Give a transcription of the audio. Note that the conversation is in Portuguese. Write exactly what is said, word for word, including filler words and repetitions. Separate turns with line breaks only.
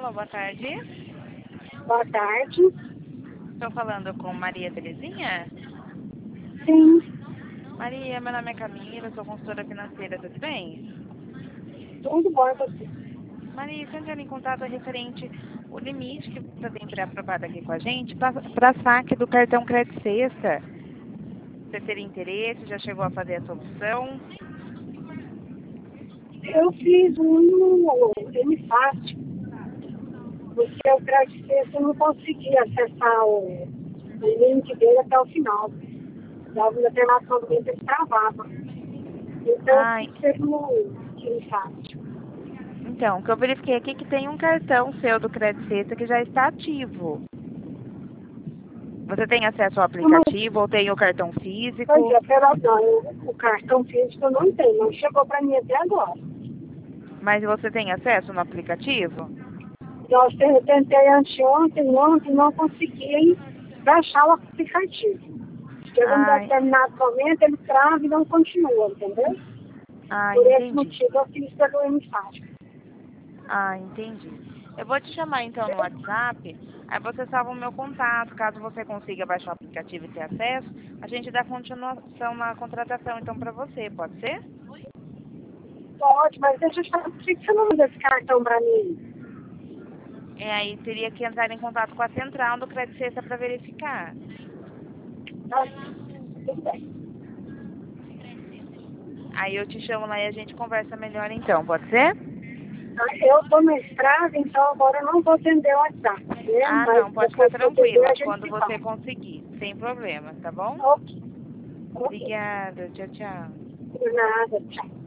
Alô, boa tarde.
Boa tarde.
Estou falando com Maria Terezinha?
Sim,
Maria, meu nome é Camila, sou consultora financeira, tudo bem?
tudo bom com você?
Maria, estou entrando em contato referente o limite que você tem pré-aprovado aqui com a gente para saque do cartão Crédito Sexta. Você teria interesse? Já chegou a fazer a solução?
Eu fiz um M-Fácil, porque o crédito sexto eu não conseguia acessar o, o link dele até o final. Dava um determinado momento ele travava. Então eu
Ai,
fiz pelo M-Fácil.
então, o que eu verifiquei aqui é que tem um cartão seu do Crédito Sexta que já está ativo. Você tem acesso ao aplicativo ou tem o cartão
Pois
físico?
é, pera, não, eu, o cartão físico eu não tenho, não chegou para mim até agora.
Mas você tem acesso no aplicativo?
Nós te- eu tentei anteontem, ontem, não consegui baixar o aplicativo. Chega um
Ai,
determinado momento, ele trava e não continua, entendeu?
ah,
Por esse
entendi.
motivo eu fiz pelo M-Fácil.
Ah, entendi. Eu vou te chamar então no WhatsApp, aí você salva o meu contato. Caso você consiga baixar o aplicativo e ter acesso, a gente dá continuação na contratação então para você, pode ser?
Pode, mas deixa eu te falar, por que você não manda esse cartão para mim?
É, aí teria que entrar em contato com a central do Crédito Sexta para verificar.
Tá? Tudo bem.
Aí eu te chamo lá e a gente conversa melhor então, pode ser?
Tá? Eu estou na estrada, então agora eu não vou atender o WhatsApp, né?
Ah,
Mas
não, pode ficar
depois que eu atender,
tranquila,
a gente
quando
se
você
fala.
conseguir, sem problema, tá bom?
Ok. Ok.
Obrigada, tchau, tchau.
Por nada, tchau.